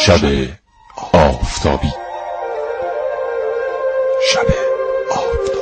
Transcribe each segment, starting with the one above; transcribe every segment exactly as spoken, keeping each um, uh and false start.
شب آفتابی. شب آفتابی.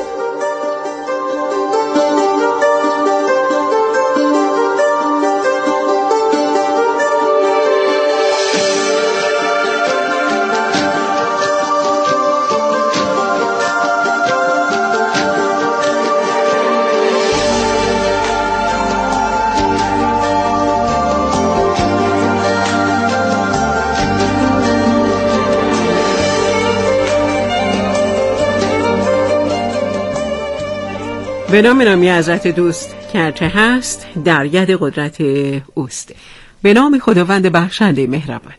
به نام نامی حضرت دوست کرچه هست در ید قدرت اوست. به نام خداوند بخشنده مهربان.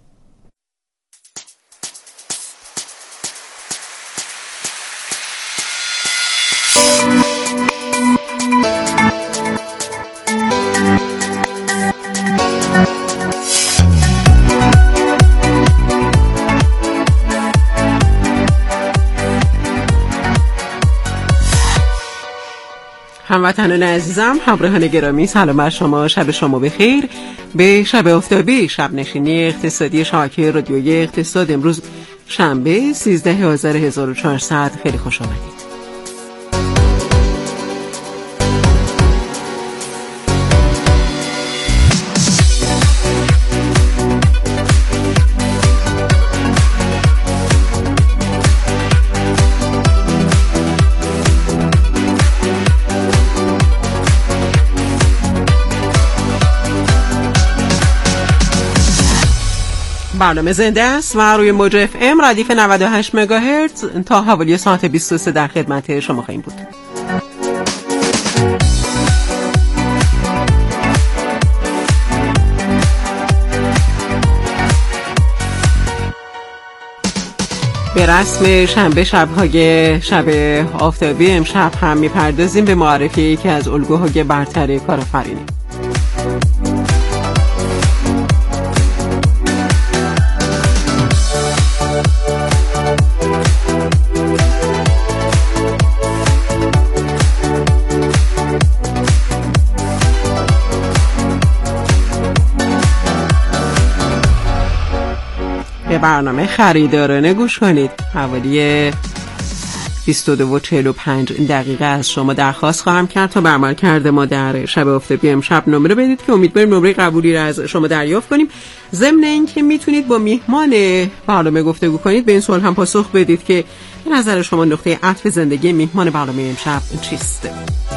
هموطنان عزیزم، همراهان گرامی، سلام بر شما، شب شما بخیر. به شب آفتابی، شب نشینی اقتصادی شبکه رادیویی اقتصاد، امروز شنبه سیزده آذر هزار و چهارصد، خیلی خوش آمدید. برنامه زنده است و روی موج اف ام ردیف نود و هشت مگاهرتز تا حوالی ساعت بیست و سه در خدمت شما خواهیم بود. به رسم شنبه شب‌های شب آفتابی امشب هم می‌پردازیم به معرفی یکی از الگوهای برتر کارآفرینی. به برنامه خریدارانه گوش کنید. حوالی بیست و دو و چهل و پنج دقیقه از شما درخواست خواهم کرد تا برمار کرده ما در شب آفتابی امشب نمره بدید که امیدواریم نمره قبولی را از شما دریافت کنیم. ضمن اینکه میتونید با میهمان برنامه گفتگو کنید، به این سوال هم پاسخ بدید که به نظر شما نقطه عطف زندگی میهمان برنامه امشب چیست؟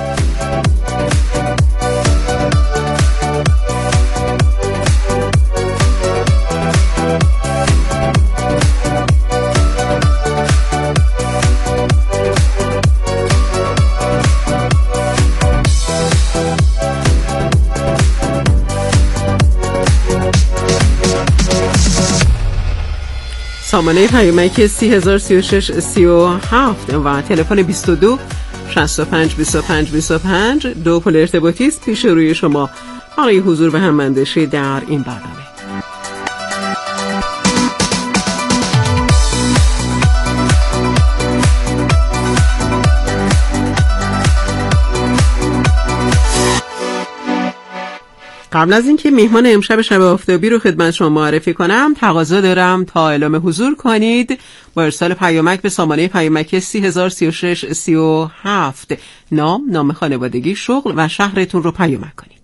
سامانه پیامک سی هزار سی و شش سی و هفت و تلفن بیست و دو شصت و پنج بیست و پنج بیست و پنج دو پل ارتباطی است پیش روی شما برای حضور و هم‌اندشی در این برنامه. قبل از اینکه میهمان امشب شب آفتابی رو خدمت شما معرفی کنم، تقاضا دارم تا اعلام حضور کنید با ارسال پیامک به سامانه پیامک سی هزار سی و شش سی و هفت نام، نام خانوادگی، شغل و شهرتون رو پیامک کنید.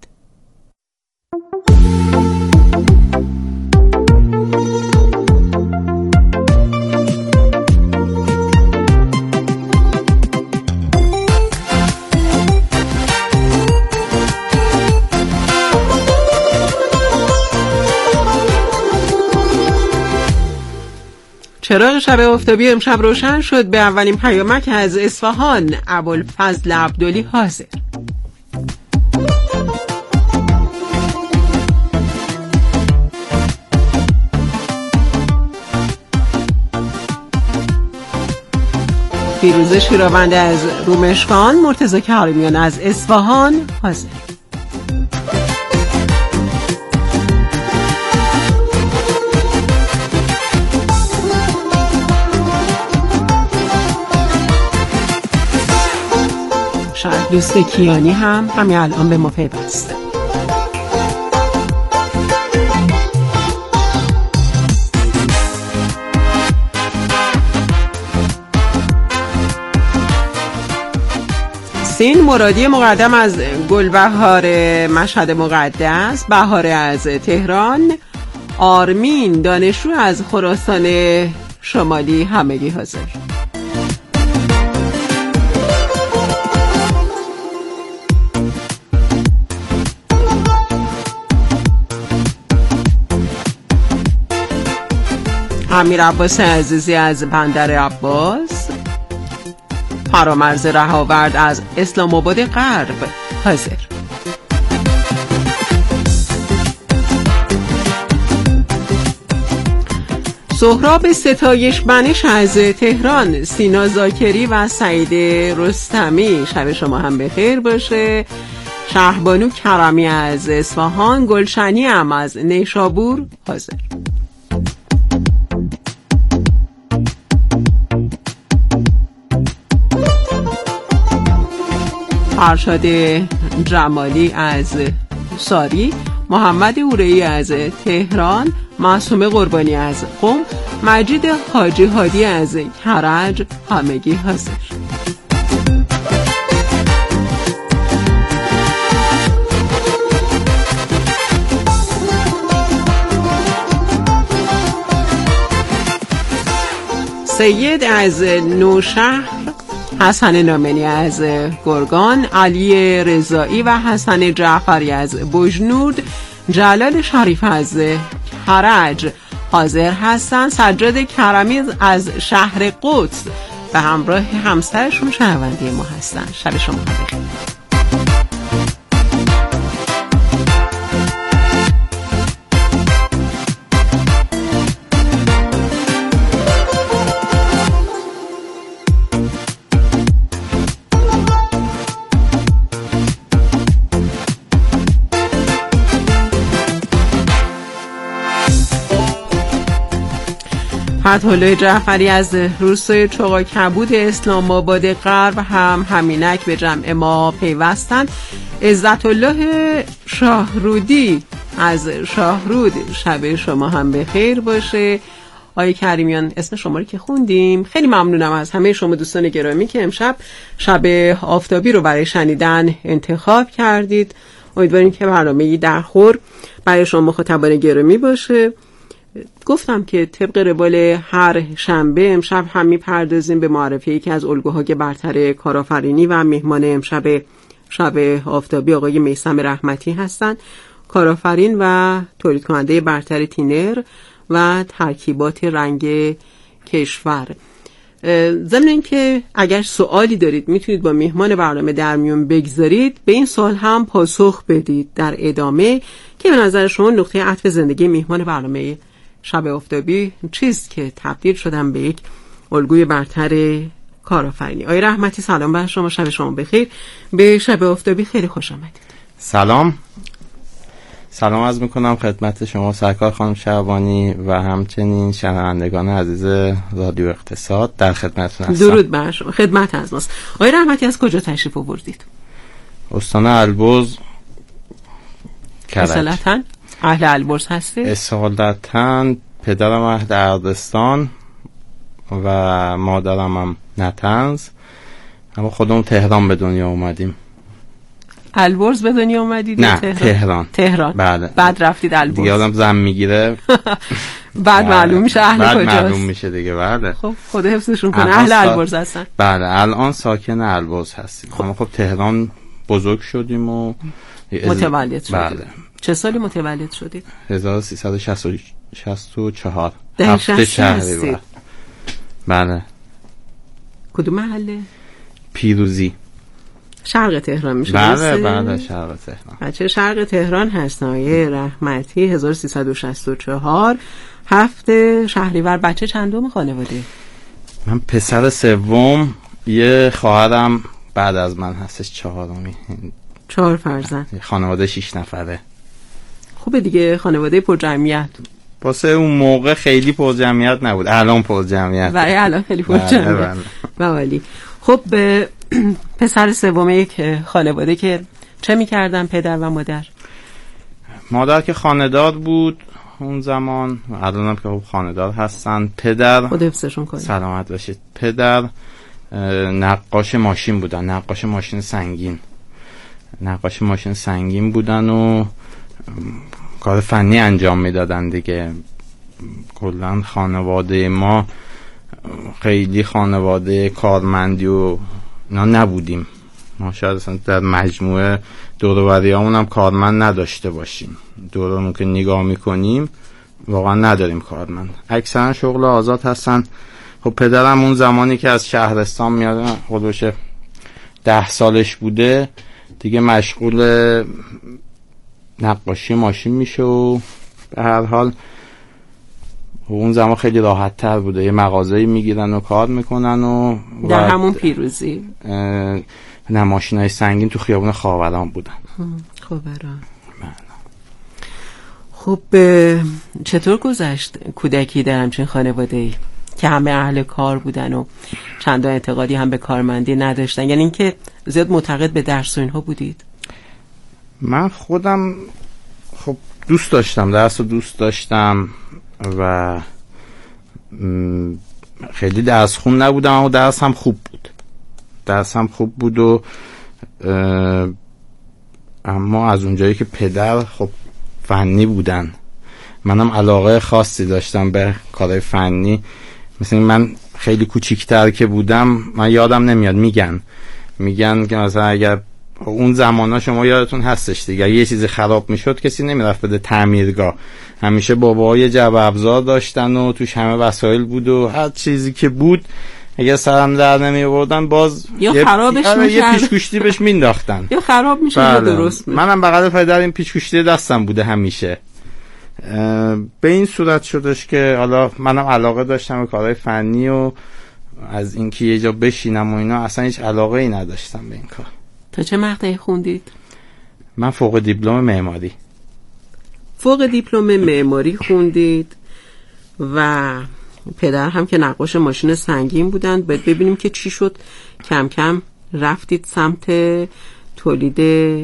چراغ شب آفتابی امشب روشن شد. به اولین پیامک از اصفهان، ابوالفضل عبدلی حاضر. فیروزه شیراونده از رومشکان، مرتضی کریمیان از اصفهان حاضر. دوست کیانی هم همین الان به ما پیوسته. حسین مرادی مقدم از گلبهار مشهد مقدس، بهار از تهران، آرمین دانشجو از خراسان شمالی همگی حاضر. امیر عباس عزیزی از بندر عباس، فرامرز رهاورد از اسلام آباد غرب حاضر. سهراب ستایش بنش از تهران، سینا زاکری و سعید رستمی شب شما هم بخیر باشه. شهبانو کرمی از اصفهان، گلشنی هم از نیشابور حاضر. فرشاد جمالی از ساری، محمد اورئی از تهران، معصومه قربانی از قم، مجید حاجی هادی از کرج همگی حاضر. سید از نوشهر، حسن نامنی از گرگان، علی رضایی و حسن جعفری از بجنورد، جلال شریف از کرج حاضر هستند. سجاد کرمی از شهر قدس به همراه همسرشون شنونده ما هستند. شب شما بخیر. فتح‌الله جعفری از روستای چوغاکبود اسلام آباد غرب هم همینک به جمع ما پیوستند. عزت الله شاهرودی از شاهرود شب شما هم بخیر باشه. آقای کریمیان اسم شما رو که خوندیم، خیلی ممنونم از همه شما دوستان گرامی که امشب شب آفتابی رو برای شنیدن انتخاب کردید. امیدواریم که برنامه‌ای درخور برای شما مخاطبان گرامی باشه. گفتم که طبق روال هر شنبه امشب هم میپردازیم به معرفی یکی از الگوهای برتر کارآفرینی و مهمان امشب شب آفتابی آقای میثم رحمتی هستند، کارآفرین و تولید کننده برتر تینر و ترکیبات رنگ کشور. ضمن اینکه اگر سوالی دارید میتونید با مهمان برنامه در میون بگذارید، به این سوال هم پاسخ بدید در ادامه که به نظر شما نقطه عطف زندگی مهمان برنامه شب آفتابی چیست که تبدیل شدن به یک الگوی برتر کارآفرینی. آقای رحمتی سلام بر شما، شب شما بخیر. به شب آفتابی خیلی خوش آمدید. سلام سلام عرض میکنم خدمت شما سرکار خانم شعبانی و همچنین شنوندگان عزیز رادیو اقتصاد در خدمتتون هستم. درود بر شما، خدمت از ماست. آقای رحمتی از کجا تشریف آوردید؟ استان البرز کرج. اصالتاً اهل البرز هستید؟ اصالتاً پدرم اهل اردستان و مادرم هم نطنز، اما خودمون تهران به دنیا اومدیم. البرز به دنیا اومدید؟ نه تهران. تهران تهران. بله. بعد رفتید البرز. دیگه آدم زن میگیره بعد معلوم میشه اهل بعد کجاست. معلوم میشه دیگه. بله. خب خدا حفظشون کنه. اهل سا... البرز هستن. بله الان ساکن البرز هستیم. خب. اما خب تهران بزرگ شدیم و متولد شدید. بله. چه سالی متولد شدید؟ هزار و سیصد و شصت و چهار. هفته شهریور. بله. کدوم محله؟ پیروزی. شرق تهران میشه. بله بله شرق تهران. بچه شرق تهران هستن. آقای رحمتی هزار و سیصد و شصت و چهار هفته شهریور. بچه چندم خانواده؟ من پسر سوم، یه خواهرم بعد از من هستش چهارمی. چهار فرزند. خانواده شش نفره. خوبه دیگه، خانواده پر جمعیت. واسه اون موقع خیلی پر جمعیت نبود، الان پر جمعیت. برای الان خیلی پر جمعیت. بله. خب پسر سوم یک خانواده که چه می‌کردن پدر و مادر؟ مادر که خانه‌دار بود اون زمان، الانم که خب خانه‌دار هستن. پدر خدا حفظشون کنه. سلامت باشید. پدر نقاش ماشین بودن، نقاش ماشین سنگین نقاش ماشین سنگین بودن و کار فنی انجام میدادن دیگه. کلا خانواده ما خیلی خانواده کارمندی و اینا نبودیم. ما شاید اصلا در مجموعه دور و بریامون هم کارمند نداشته باشیم. دورمون که نگاه میکنیم واقعا نداریم کارمند، اکثرا شغل آزاد هستن. خب پدرم اون زمانی که از شهرستان میاد، خودش ده سالش بوده دیگه، مشغول نقاشی ماشین میشه و به هر حال اون زمان خیلی راحت تر بوده، یه مغازه‌ای میگیرن و کار میکنن و در همون پیروزی نه ماشینای سنگین تو خیابون خاوران بودن. خب برام خب چطور گذشت کودکی در همچین خانواده‌ای که همه اهل کار بودن و چندان اعتقادی هم به کارمندی نداشتن؟ یعنی اینکه زیاد معتقد به درس و اینها بودید؟ من خودم خب دوست داشتم، درس رو دوست داشتم و خیلی درس خون نبودم، اما درس هم خوب بود درس هم خوب بود و اما از اونجایی که پدر خب فنی بودن، منم علاقه خاصی داشتم به کار فنی. مثلا من خیلی کوچیک‌تر که بودم، من یادم نمیاد، میگن میگن که مثلا اگر اون زمانا شما یادتون هستش دیگه، یه چیزی خراب میشد کسی نمیرفت بده تعمیرگاه، همیشه باباها یه جعبه ابزار داشتن و توش همه وسایل بود و هر چیزی که بود اگه سرم در نمی آوردن باز یا یه خرابش یه, یه پیشگوشتی بهش مینداختن یا خراب میشه یا درست میشه. منم بغل پدر این پیشگوشتی دستم بوده همیشه. به این صورت شدش که حالا منم علاقه داشتم به کارهای فنی و از اینکه یه جا بشینم و اینا اصلا هیچ علاقه ای نداشتم به این کار. تا چه مقطعی خوندید؟ من فوق دیپلم معماری. فوق دیپلم معماری خوندید و پدر هم که نقاش ماشین سنگین بودن. باید ببینیم که چی شد، کم کم رفتید سمت تولید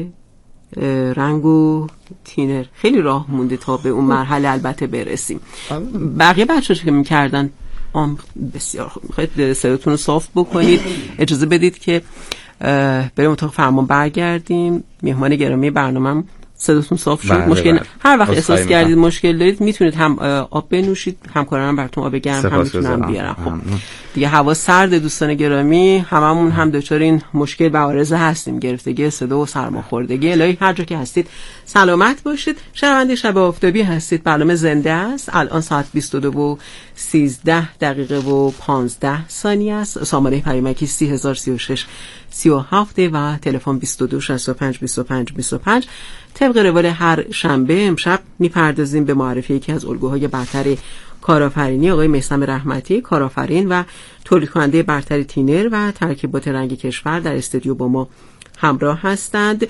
رنگ و تینر. خیلی راه مونده تا به اون مرحله البته برسیم. بقیه بچه‌ها چه می‌کردن؟ آم بسیار خوب. میخواید صداتون رو صاف بکنید، اجازه بدید که بریم اتاق فرمان برگردیم. مهمان گرامی برنامه‌م صداتون صاف شد؟ مشکل بله. هر وقت احساس میکنم. کردید مشکل دارید میتونید هم آب بنوشید، همکارانم براتون آب گرم هم میتونن بیارن. خب دیگه هوا سرد دوستان گرامی، هممون هم دچار این مشکل و عارضه هستیم، گرفتگی صدا و سرماخوردگی. الهی هر جا که هستید سلامت باشید. شنونده شب آفتابی هستید، برنامه زنده است. الان ساعت بیست و دو و سیزده دقیقه و پانزده ثانیه است. سامانه پیامکی سی هزار سی و شش سی و هفت و تلفن بیست و دو شصت و پنج بیست و پنج بیست و پنج. طبق روال هر شنبه امشب میپردازیم به معرفی یکی از الگوهای برتر کارآفرینی، آقای میثم رحمتی، کارآفرین و تولید کننده برتر تینر و ترکیبات رنگ کشور، در استودیو با ما همراه هستند.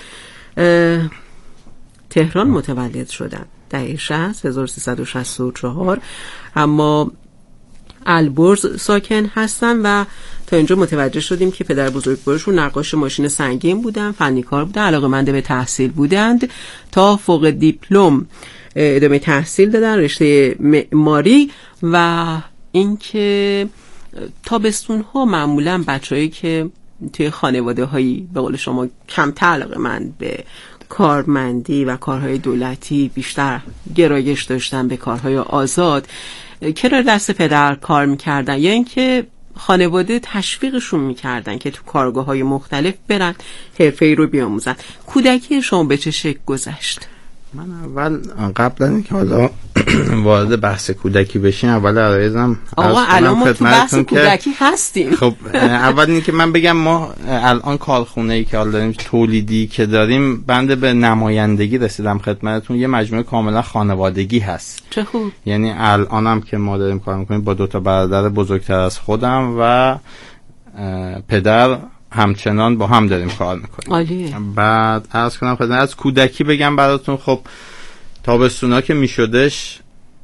تهران متولد شدند دهه شصت هزار و سیصد و شصت و چهار، اما البرز ساکن هستن و تا اینجا متوجه شدیم که پدر بزرگوارشون نقاش ماشین سنگین بودن، فنیکار بودن، علاقه‌مند به تحصیل بودند. تا فوق دیپلم ادامه تحصیل دادن، رشته معماری. و اینکه تابستون ها معمولا بچه‌ای که توی خانواده هایی به قول شما کمتر علاقه‌مند به کارمندی و کارهای دولتی، بیشتر گرایش داشتن به کارهای آزاد، کنار دست پدر کار میکردن، یا اینکه خانواده تشویقشون میکردن که تو کارگاه‌های مختلف برن حرفه‌ای رو بیاموزن. کودکی شما به چه شکل گذشت؟ من اول قبل از اینکه حالا وارد بحث کودکی بشیم، اول عرایزم آقا الان ما تو بحث کودکی هستیم. خب اول اینکه من بگم ما الان کارخونه‌ای که حالا داریم، تولیدی که داریم، بنده به نمایندگی رسیدم خدمتتون، یه مجموعه کاملا خانوادگی هست. چه خوب. یعنی الانم که ما داریم کار میکنیم با دو تا برادر بزرگتر از خودم و پدر همچنان با هم داریم کار میکنیم. عالیه. بعد عرض کنم خدمت از کودکی بگم براتون. خب تابستونا که میشدش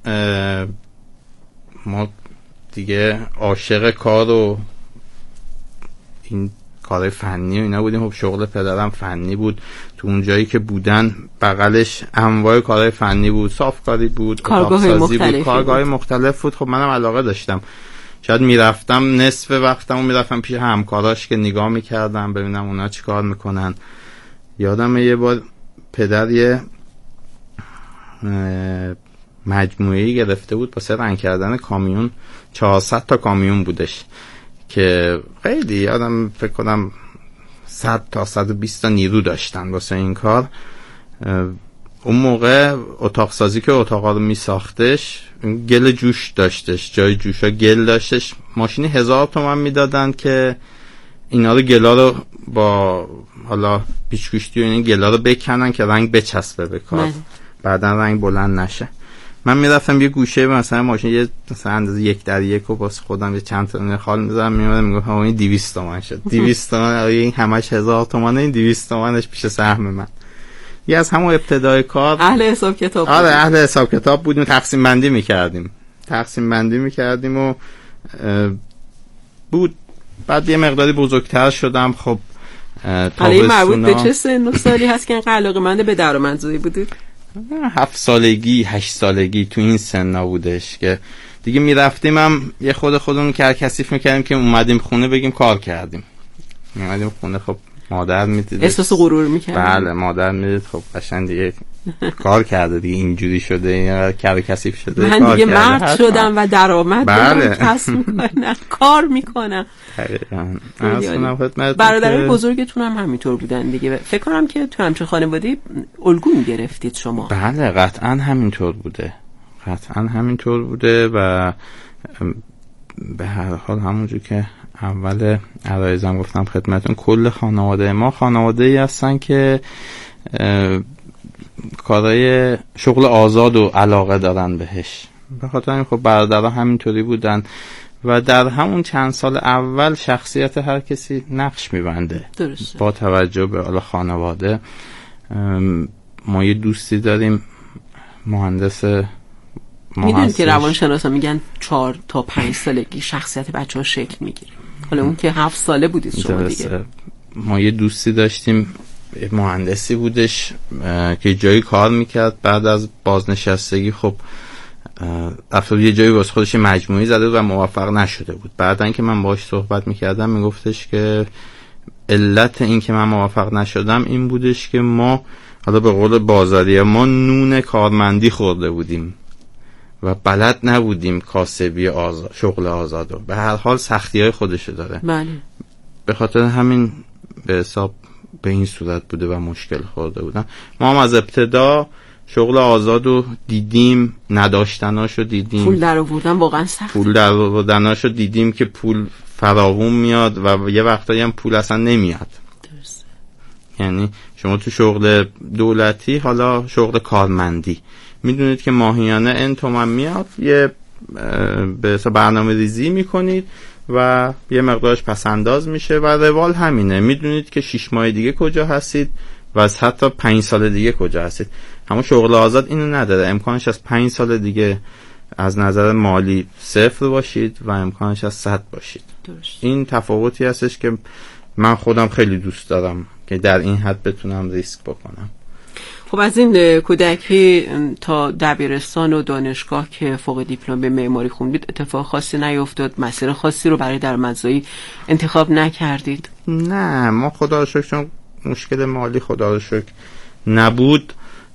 ما دیگه عاشق کار و این کار فنی و اینا بودیم. خب شغل پدرم فنی بود، تو اون جایی که بودن بغلش انواع کارهای فنی بود، صافکاری بود، کارگاه مختلف بود، کارگاه مختلف بود. خب منم علاقه داشتم شاید میرفتم نصف وقتمو میرفتم پیش همکاراش که نگاه میکردم ببینم اونا چی کار میکنن. یادم یه بار پدر یه مجموعه‌ای گرفته بود واسه رنگ کردن کامیون، چهارصد تا کامیون بودش که خیلی یادم فکر کنم صد تا صد و بیست تا نیرو داشتن واسه این کار. اون موقع اتاق سازی که اتاقا رو می ساختش گل جوش داشتش، جای جوشا گل داشتش. ماشینی هزار تومن می دادن که اینا رو گلا رو با حالا پیچ‌گوشتی و این گلا رو بکنن که رنگ بچسبه به کار، بعدا رنگ بلند نشه. من میرفتم یه گوشه مثلا ماشین یه مثلا اندازه یک در یک رو باز خودم یه چند تا خال می‌زدم، میومدم میگفتم این دویست تومن شد. دویست تومن این همش هزار تومنه، این دویست تومنش پیش سهم من. یه از همون ابتدای کار اهل حساب کتاب آره اهل حساب کتاب بودیم، تقسیم بندی می‌کردیم تقسیم بندی می‌کردیم و بود. بعد یه مقداری بزرگتر شدم. خب حالا مربوط به چه سن و سالی هست که اینقدر علاقه‌مند به درآمدزایی بودید؟ هفت سالگی هشت سالگی تو این سنا بودش که دیگه میرفتیم هم یه خود خودمون کرکسیف میکردیم که اومدیم خونه بگیم کار کردیم. اومدیم خونه خب مادر میدید احساس غرور میکرد. بله مادر میدید خب قشنگ دیگه کار کرده دیگه، اینجوری شده کرکسیف شده، من دیگه مرد شدم و درآمد بله. کسب میکنم کار میکنم. برادرای بزرگتون هم همینطور بودن دیگه؟ فکر کنم که تو همچون خانواده الگو گرفتید شما. بله قطعا همینطور بوده، قطعا همینطور بوده و به هر حال همونجور که اول عرایزم گفتم خدمتون، کل خانواده ما خانواده ای هستن که کارهای شغل آزاد و علاقه دارن بهش. به خاطر این خب برادرها همینطوری بودن و در همون چند سال اول شخصیت هر کسی نقش میبنده. درسته. با توجه به حال خانواده. ما یه دوستی داریم مهندس، میدونید که روانشناسا میگن چهار تا پنج سالگی شخصیت بچه ها شکل میگیره. حالا اون که هفت ساله بودید شما دیگه. ما یه دوستی داشتیم مهندسی بودش که جایی کار میکرد، بعد از بازنشستگی خب افتاد یه جایی واسه خودش مجموعی زده و موفق نشده بود. بعدن که من باهاش صحبت میکردم میگفتش که علت این که من موفق نشدم این بودش که ما حالا به قول بازاری ما نون کارمندی خورده بودیم و بلد نبودیم کاسبی آزاد، شغل آزادو. به هر حال سختی های خودشو داره. بله. به خاطر همین به حساب به این صورت بوده و مشکل خورده بودن. ما هم از ابتدا شغل آزادو دیدیم، نداشتناشو دیدیم، پول در آوردن واقعا سخت، پول در آوردناشو دیدیم که پول فراوون میاد و یه وقتایی هم پول اصلا نمیاد. درسته. یعنی شما تو شغل دولتی، حالا شغل کارمندی، میدونید که ماهیانه این تومن میاد، یه به برنامه ریزی میکنید و یه مقدارش پسنداز میشه و روال همینه. میدونید که شش ماه دیگه کجا هستید و از حتی پنج سال دیگه کجا هستید. اما شغل آزاد اینو نداره، امکانش از پنج سال دیگه از نظر مالی صفر باشید و امکانش از صد باشید. درست. این تفاوتی هستش که من خودم خیلی دوست دارم که در این حد بتونم ریسک بکنم. خب از این کودکی تا دبیرستان و دانشگاه که فوق دیپلم به معماری خوندید اتفاق خاصی نیفتاد؟ مسیر خاصی رو برای درآمدزایی انتخاب نکردید؟ نه، ما خدا رو شکر چون مشکل مالی خدا رو شکر نبود،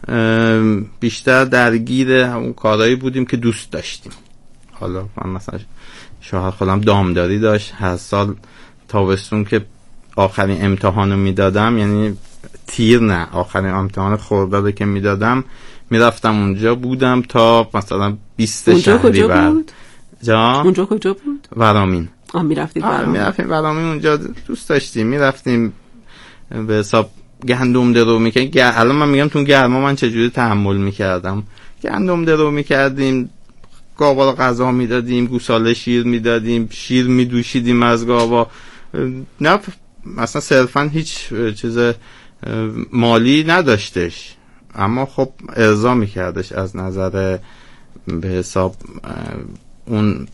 بیشتر درگیر اون کارهایی بودیم که دوست داشتیم. حالا من مثلا شوهر خودم دامداری داشت، هر سال تابستون که آخرین امتحانو میدادم، یعنی تیر نه، آخرین امتحان خرداد که میدادم میرفتم اونجا بودم تا مثلا بیست شهری بعد. جا اونجا کجا بود؟ ورامین. آه میرفتید ورامین؟ میرفتیم ورامین، اونجا دوست داشتیم، میرفتیم به حساب گندم درو میکردیم. الان من میگم تو گرما من چجوری تحمل میکردم. گندم درو میکردیم، گاوا رو غذا میدادیم، گوساله شیر میدادیم، شیر میدوشیدیم از گاوا. نه مثلا صرفا هیچ چیز مالی نداشتش، اما خب ارضا میکردش از نظر به حساب اون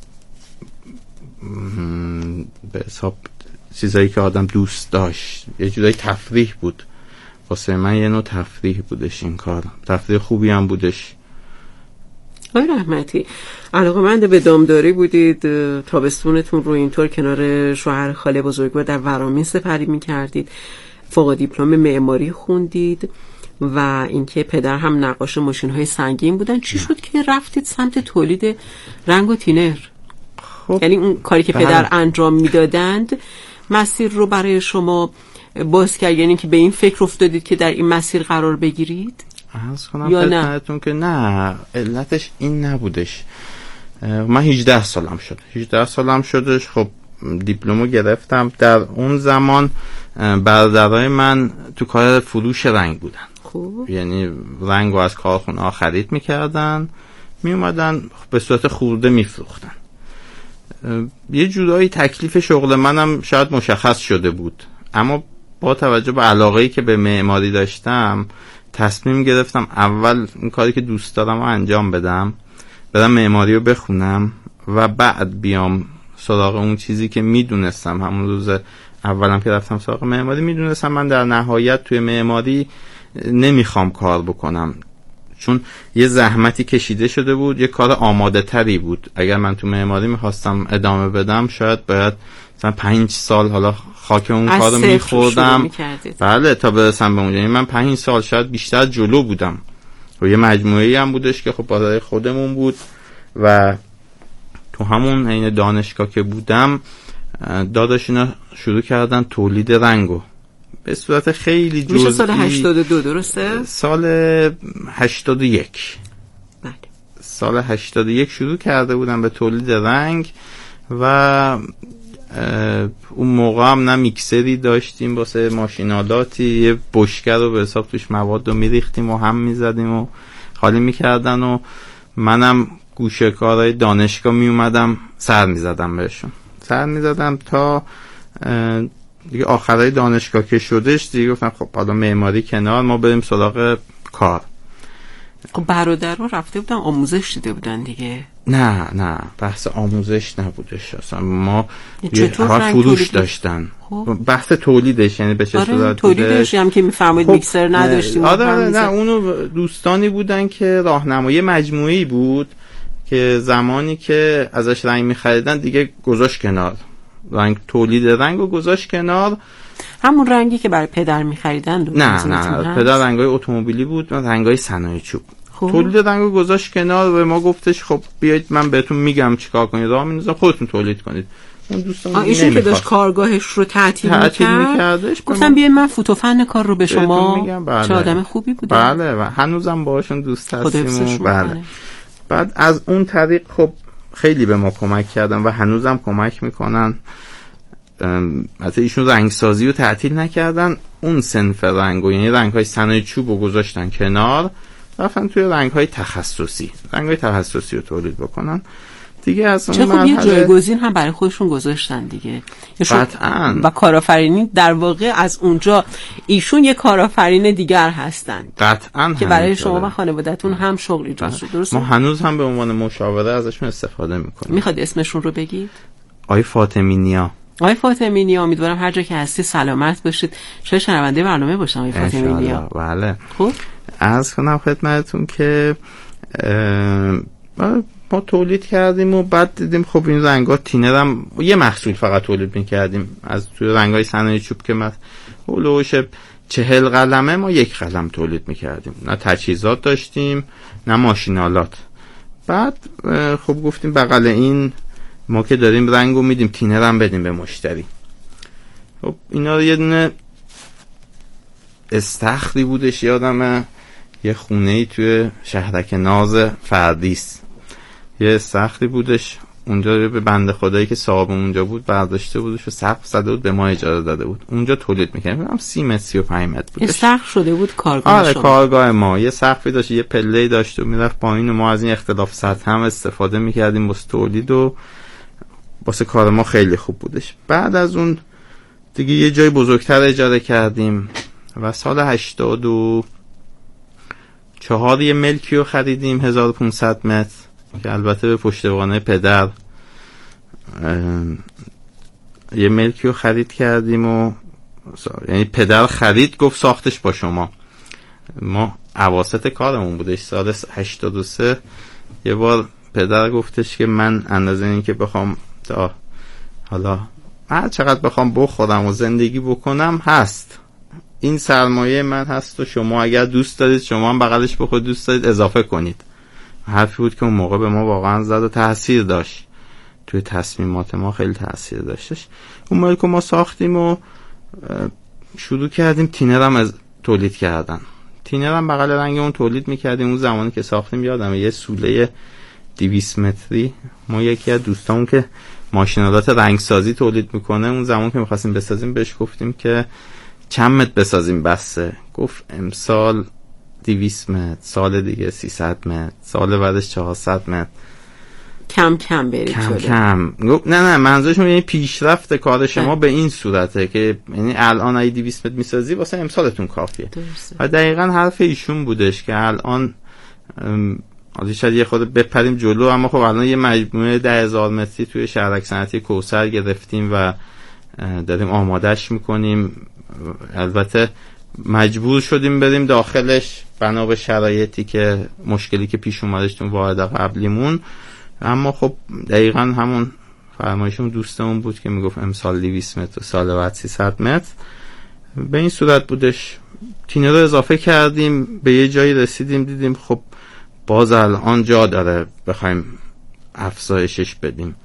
به حساب چیزایی که آدم دوست داشت. یه جورایی تفریح بود واسه من، یه نوع تفریح بودش این کار، تفریح خوبی هم بودش. آقای رحمتی، علاقه‌مند به دامداری بودید، تابستونتون رو اینطور کنار شوهر خاله بزرگوار در ورامین سپری می‌کردید، فوق دیپلم معماری خوندید و اینکه پدر هم نقاش ماشین‌های سنگین بودن. چی شد که رفتید سمت تولید رنگ و تینر؟ خب یعنی اون کاری که بله. پدر انجام میدادند مسیر رو برای شما باز کرد، یعنی که به این فکر افتادید که در این مسیر قرار بگیرید؟ عرض کنم یا نه؟ خدمتتون که نه، علتش این نبودش. من هجده سالم شد هجده سالم شدش. خب دیپلمو گرفتم. در اون زمان برادرای من تو کار فروش رنگ بودن. خوب. یعنی رنگ رو از کارخونه ها خرید میکردن، میومدن به صورت خورده میفروختن. یه جورایی تکلیف شغل منم شاید مشخص شده بود، اما با توجه به علاقه‌ای که به معماری داشتم تصمیم گرفتم اول این کاری که دوست دارم رو انجام بدم، برم معماری رو بخونم و بعد بیام سراغ اون چیزی که میدونستم. همون روز اولم که رفتم سراغ معماری میدونستم من در نهایت توی معماری نمیخوام کار بکنم، چون یه زحمتی کشیده شده بود، یه کار آماده تری بود. اگر من تو معماری میخواستم ادامه بدم شاید باید مثلا پنج سال حالا خاک اون کارو میخوردم، بله، تا برسم به اونجا. یعنی من پنج سال شاید بیشتر جلو بودم و یه مجموعه‌ای هم بودش که خب برای خودمون بود و تو همون عین دانشگاه که بودم داداش اینا شروع کردن تولید رنگو به صورت خیلی جزئی. میشه سال هشتاد و دو درسته؟ سال هشتاد و یک. بله. سال هشتاد و یک شروع کرده بودم به تولید رنگ و اون موقع هم نه میکسری داشتیم واسه ماشینالاتی، یه بشکه رو به حساب توش مواد رو میریختیم و هم میزدیم و خالی میکردن و منم گوشه کارهای دانشگاه میومدم سر میزدم بهشون سر میزدم تا دیگه آخرای دانشگاه که شدش دیگه گفتم خب حالا معماری کنار، ما بریم سراغ کار. خب برادر رو رفته بودن آموزش دیده بودن دیگه؟ نه نه بحث آموزش نبودش اصلا. ما یه فروش داشتن. خب. بحث تولیدش یعنی به چه آره صورت تولیدش هم که میفرمایید. خب میکسر نداشتیم. آره آره نه اونو دوستانی بودن که راهنمایی مجموعی بود که زمانی که ازش رنگ می‌خریدن دیگه گذاشت کنار، رنگ تولید رنگ رو گذاشت کنار. همون رنگی که برای پدر می‌خریدن؟ نه نه پدر رنگای اتومبیلی بود، رنگای صنایع چوب. خب. تولید رنگ رو گذاشت کنار و ما گفتش خب بیایید من بهتون میگم چیکار کنید، راه میندازم خودتون تولید کنید. اون دوستان ایشون که داشت کارگاهش رو تعطیل می‌کرد گفتم بیاید من فوتوفن کار رو به شما میگم. بله. چه آدم خوبی بوده. بله و هنوزم باهاشون دوست هستیم. بله. بعد از اون طریق خب خیلی به ما کمک کردن و هنوزم کمک میکنن. حتی ایشون رنگسازی رو تعطیل نکردن، اون صنف رنگو یعنی رنگ‌های صنایع چوب رو گذاشتن کنار، رفتن توی رنگ‌های تخصصی رنگ‌های تخصصی رو تولید بکنن دیگه. از اون مرحله یه جایگزین هم برای خودشون گذاشتن دیگه قطعاً. و کارآفرینی در واقع از اونجا ایشون یه کارآفرین دیگر هستن قطعاً که برای شما و خانواده‌تون هم شغل ایجاد شد. درسته؟ ما هنوز هم به عنوان مشاوره ازشون استفاده میکنیم. میخواد اسمشون رو بگید؟ آقای فاطمی نیا. آقای فاطمی نیا، امیدوارم هر جا که هستی سلامت باشید. چه شنونده برنامه باشن آقای فاطمی نیا. بله. خب عرض کنم خدمتتون که ما تولید کردیم و بعد دیدیم خب این رنگا تینر هم یه محصول فقط تولید می‌کردیم از توی رنگای صنایع چوب که مثلا هولوش چهل قلمه ما یک قلم تولید می‌کردیم، نه تجهیزات داشتیم نه ماشینالات. بعد خب گفتیم بغل این ما که داریم رنگو میدیم تینر هم بدیم به مشتری. خب اینا یه دونه استخری بودش، یادمه یه خونه‌ای توی شهرک ناز فردیس یه استخری بودش اونجا، به بنده خدایی که صاحب اونجا بود برداشته بودش و سقف زده بود به ما اجازه داده بود اونجا تولید می‌کردیم. هم سی متر سی و پنج متر بودش. استخر شده بود کارگاه آره شما؟ کارگاه ما یه سقفی داشت، یه پله‌ای داشت و میرفت پایین و ما از این اختلاف سطح هم استفاده می‌کردیم واسه تولید و واسه کار ما خیلی خوب بودش. بعد از اون دیگه یه جای بزرگتر اجاره کردیم و سال هشتاد و چهار یه ملکی رو خریدیم هزار و پانصد متر که البته به پشتوانه پدر یه ملکی رو خرید کردیم و یعنی پدر خرید گفت ساختش با شما. ما اواسط کارمون بودش سال هشتاد و سه یه بار پدر گفتش که من اندازه این که بخوام تا حالا هر چقدر بخوام بخورم و زندگی بکنم هست، این سرمایه من هست و شما اگر دوست دارید شما هم بغلش بخورید، دوست دارید اضافه کنید. حرفی بود که اون موقع به ما واقعا زد و تاثیر داشت، توی تصمیمات ما خیلی تاثیر داشتش. اون موقع که ما ساختیم و شروع کردیم تینر هم از تولید کردن، تینر هم بغل رنگ اون تولید میکردیم. اون زمانی که ساختیم یادمه یه سوله دویست متری، ما یکی از دوستامون که ماشینالات رنگسازی تولید میکنه، اون زمان که میخواستیم بسازیم بهش گفتیم که چند متر بسازیم بسه، گفت امسال دویست متر، سال دیگه سیصد متر، سال بعدش چهارصد متر. کم کم برید کم شده. کم نه نه منظورشون یعنی پیشرفت کار شما به این صورته که یعنی الان اگه دویست متر میسازی واسه امسالتون کافیه. درسته. و دقیقاً حرف ایشون بودش که الان حالا شاید یه خود بپریم جلو، اما خب الان یه مجموعه ده هزار متری توی شهرک صنعتی کوثر گرفتیم و داریم آمادهش میکنیم. البته مجبور شدیم بریم داخلش بنا به شرایطی که مشکلی که پیش اومدش تو واحد قبلیمون، اما خب دقیقاً همون فرمایشون دوستمون بود که میگفت امسال دویست متر و سال بعد سیصد متر. به این صورت بودش. تینر رو اضافه کردیم، به یه جایی رسیدیم دیدیم خب باز الان جا داره بخوایم افزایشش بدیم،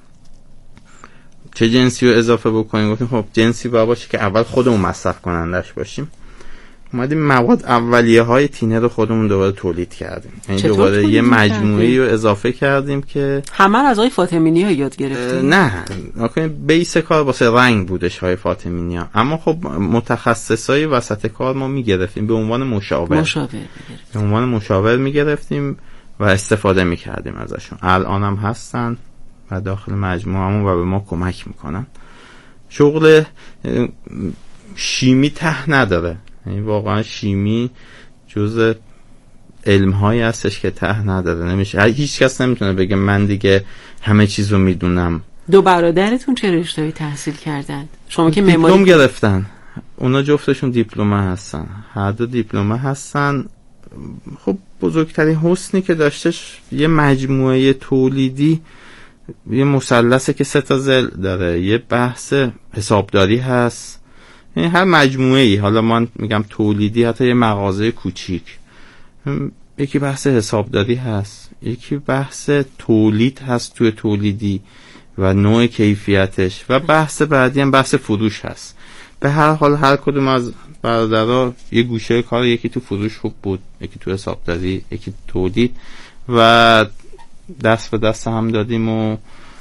چه جنسی رو اضافه بکنیم. گفتیم خب جنسی باید باشه که اول خودمون مصرف کنندش باشیم. اومدیم مواد اولیه های تینر رو خودمون دوباره تولید کردیم، یعنی دوباره یه مجموعه‌ای رو اضافه کردیم که همه از آقای فاطمینی ها یاد گرفتیم. نه نکنیم بیس کار واسه رنگ بودش های فاطمینی ها، اما خب متخصصای وسط کار ما میگرفتیم به عنوان مشاور مشاور به عنوان مشاور میگرفتیم و استفاده میکردیم ازشون. الان هم هستن و داخل مجموعه‌مون و به ما کمک میکنن. شغل شیمی ته نداره، یعنی واقعا شیمی جزء علم‌هایی هستش که ته نداره. نمیشه هیچ کس نمیتونه بگه من دیگه همه چیزو میدونم. دو برادرتون چه رشته‌ای تحصیل کردند؟ شما که معماری دیپلم گرفتن، اونا جفتشون دیپلمه هستن، هر دو دیپلمه هستن. خب بزرگترین حسنی که داشتش یه مجموعه تولیدی، یه مثلثه که سه تا ضلع داره، یه بحث حسابداری هست، یعنی هر مجموعه ای، حالا من میگم تولیدی، حتی یه مغازه کوچیک، یکی بحث حسابداری هست، یکی بحث تولید هست توی تولیدی و نوع کیفیتش، و بحث بعدی هم بحث فروش هست. به هر حال هر کدوم از برادرها یه گوشه کار، یکی تو فروش خوب بود، یکی تو حسابداری، یکی تولید، و دست به دست هم دادیم و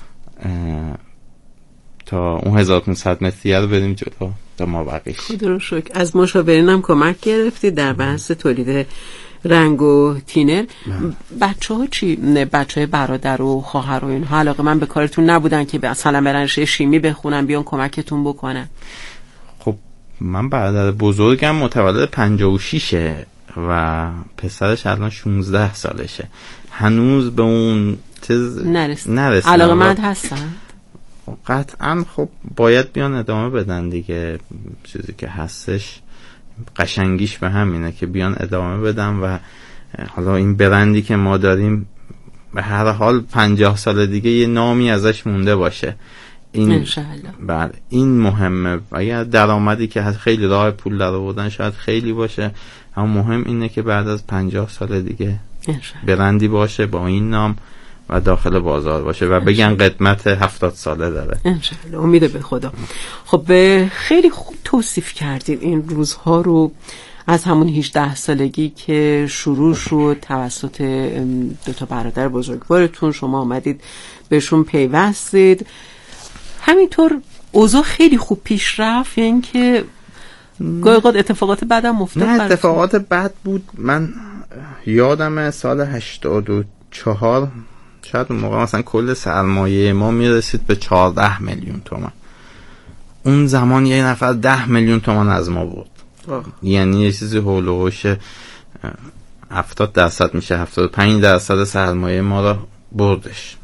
تا اون هزار و پانصد متریه رو بریم جلو تا ما بقیش. خدا رو شکر. از مشاورین هم کمک گرفتی در بحث تولید رنگ و تینر. بچه ها چی؟ بچه های برادر و خواهر و اینها علاقه من به کارتون نبودن که مثلا برن رشته شیمی بخونن بیان کمکتون بکنن؟ خب من برادر بزرگم متولد پنجاه و شش و پسرش الان شانزده سالشه، هنوز به اون چیز نرسید. علاقه مند هستن؟ قطعا خب باید بیان ادامه بدن دیگه، چیزی که هستش قشنگیش به همینه که بیان ادامه بدن و حالا این برندی که ما داریم به هر حال پنجاه سال دیگه یه نامی ازش مونده باشه. این انشاءالله. بله این مهمه. اگر درآمدی که خیلی راه پول در آوردن شاید خیلی باشه، اما مهم اینه که بعد از پنجاه سال دیگه انشاءالله برندی باشه با این نام و داخل بازار باشه و بگن قدمت هفتاد ساله داره. انشاءالله. امید به خدا. خب خیلی خوب توصیف کردید این روزها رو، از همون هجده سالگی که شروع شد توسط دو تا برادر بزرگوارتون، شما آمدید بهشون پیوستید، همینطور اوضاع خیلی خوب پیش رفت، یعنی که گاهی قد اتفاقات بعدم افتاد؟ نه اتفاقات بد بود. من یادم سال هشتاد و چهار شاید اون موقع مثلا کل سرمایه ما میرسید به چهارده میلیون تومان. اون زمان یه نفر ده میلیون تومان از ما بود، یعنی یه چیزی حول و حوش هفتاد درصد میشه، هفتاد و پنج درصد سرمایه ما را بردش.